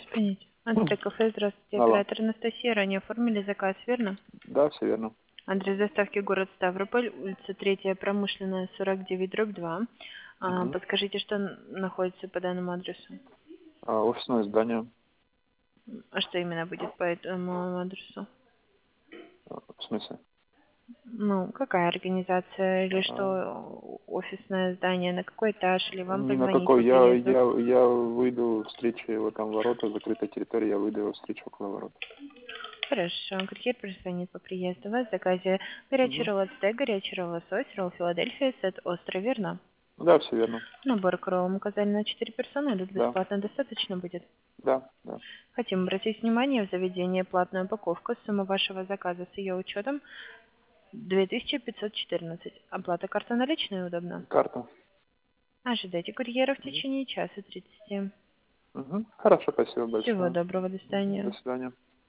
Понятно. Андрей Кафе, здравствуйте, Алло. оператор Анастасия. Ранее оформили заказ, верно? Да, все верно. Адрес доставки город Ставрополь, улица 3, промышленная, 49/2. Мгм. Подскажите, что находится по данному адресу? Офисное здание. А что именно будет по этому адресу? В смысле? Ну, какая организация или А, что офисное здание, на какой этаж, или вам Ни на позвонить по какой. приезду? Я выйду встречи его там ворота, закрытая территория, я выйду его встречу около ворот. Хорошо, курьер перезвонит по приезду. У вас в заказе горячий Мгм. ролл от стейк, горячий ролл лосось, ролл Филадельфия, сет острый, верно? Да, все верно. Набор к роллам указали на 4 персоны, или Да, бесплатно достаточно будет? да, да. Хотим обратить внимание в заведение платную упаковку. Сумма вашего заказа с ее учетом 2514. Оплата карта наличная удобно. Карта. Ожидайте курьера в Мгм. течение часа 30. Мгм. Хорошо, спасибо Всего большое. доброго, до Мгм. До свидания. свидания.